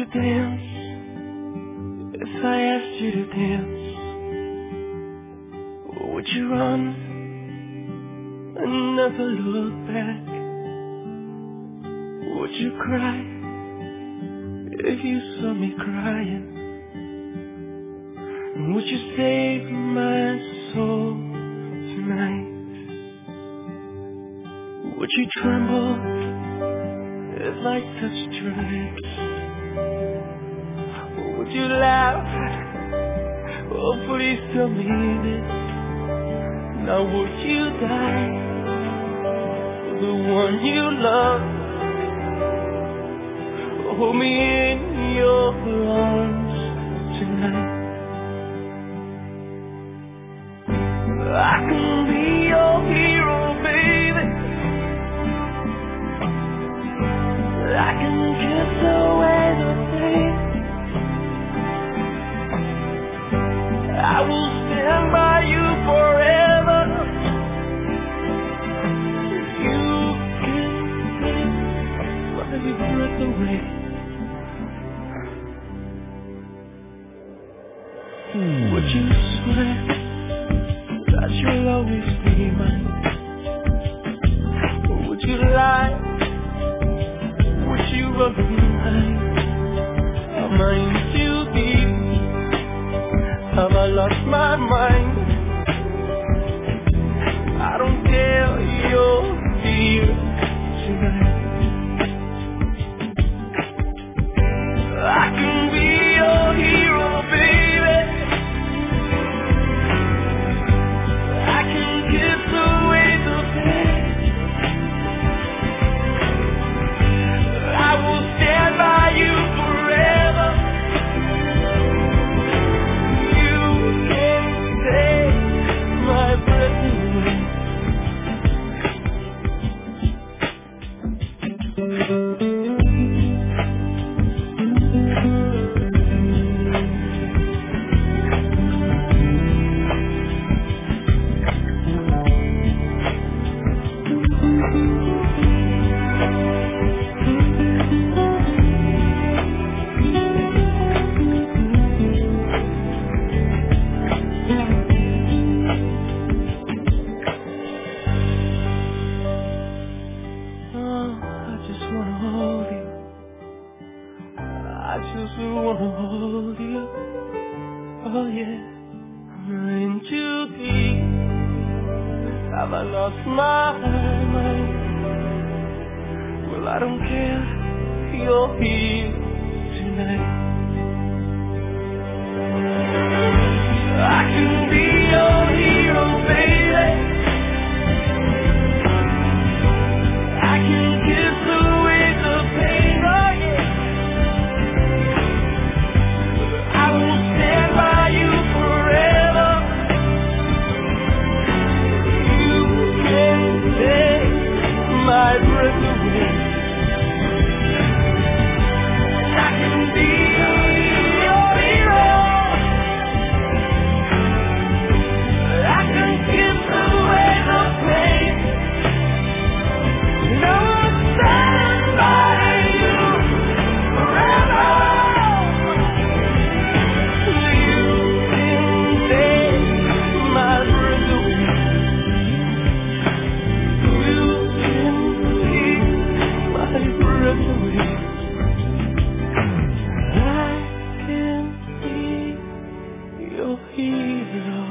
dance, if I asked you to dance, would you run and never look back? Would you cry if you saw me crying? Would you save my soul tonight? Would you tremble if I touched your lips? Would you laugh? Oh, please tell me this. Now would you die for the one you love? Hold me in your arms tonight. I can be your hero, baby. I can kiss away the pain. I will stand by you forever. You can take my breath away. Would you swear that you'll always be mine? Would you lie? Would you run behind? Am I in too deep? Have I lost my mind? I don't care your fear tonight. I can be your hero, baby. I can kiss away the pain. I will stand by you forever. You can't take my breath away. Oh, I just wanna hold you. I just wanna hold you. Oh yeah, I'm in too deep. Have I lost my mind? Well, I don't care. You're here tonight. I can be your hero, baby. I can kiss away the pain, oh yeah. I will stand by you forever. You can't take my breath away. I can be your hero. I can kiss away the pain. No one stand by you forever. You can take my breath away. You can take my breath away. I can be your hero.